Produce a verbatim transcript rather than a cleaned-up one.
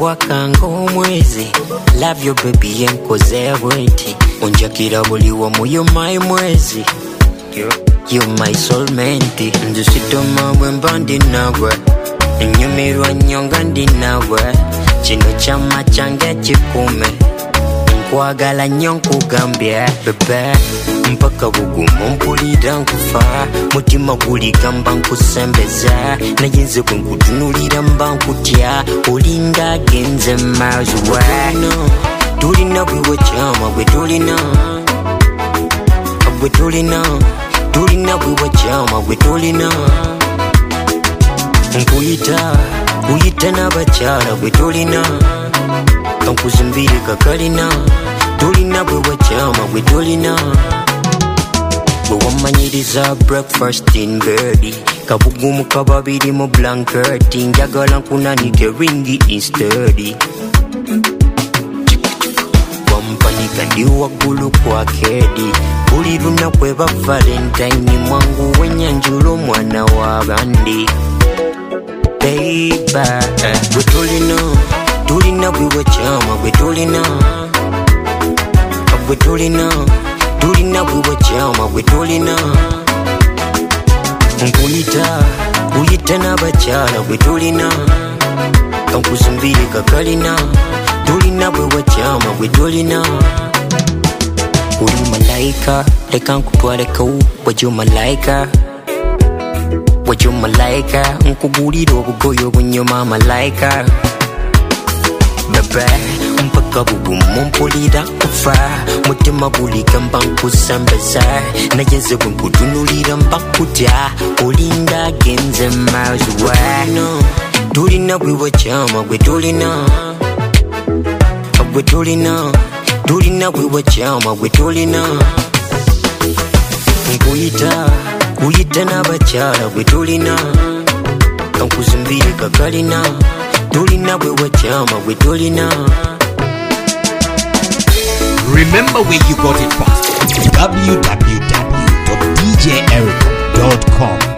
kwakanga omwezi. Love you baby enkoze everything. Onjakira buli wamu you my mwezi. You my soulmate. Ndusitoma bwemba ndi nawe. Nyumirwa nyonga ndi nawe. Chino chama change chikume. Nkwagala nnyo nkugambye bebe. Mpaka bugumu mpulira nkufa. Mutima guligamba nkusembeza. Naye nze bwe nkutunulira mba nkutya. Olinga agenze miles away. Tulina bwiwe kyama bwe tulina. Bwe tulina. Tulina bwiwe kyama bwe tulina. Nkuyita, kuyita n'abakyala bwe tulina. Kankuzimbire kakalina. Tulina bwiwe kyama bwe tulina. Bwe wamanyiriza breakfast in bed. Kabugumu kababiri mu blanket. Njagala nkunanike ringi instead. Wampanika ndi waggulu kwa kedi. Buli lunaku eba Valentine mwangu w'ennyanjula mwana w'abandi. Baby, bwe tulina, tulina bwiwe kyama bwe tulina. Bwe tulina, tulina bwiwe kyama bwe tulina. Nkuyita, kuyita n'abakyala bwe tulina. Kankuzimbire kakalina. Tulina bwiwe kyama bwe tulina. Uri malaika, leka nkutwaleko. Wajja malaika. Wajja malaika. Nkugulira obugoye obunyuma malaika. Bebe, mpaka bugumu mpulira kufa. Mutima guligamba nkusembeza. Naye nze bwe nkutunulira mba nkutya. Olinga agenze miles away. Tulina bwiwe kyama bwe tulina. Bwe tulina. Tulina bwiwe kyama bwe tulina. Nkuyita, kuyita n'abakyala bwe tulina. Kankuzimbire kakalina. Tulina bwiwe kyama bwe tulina. Remember where you got it from. w w w dot d j eric dot com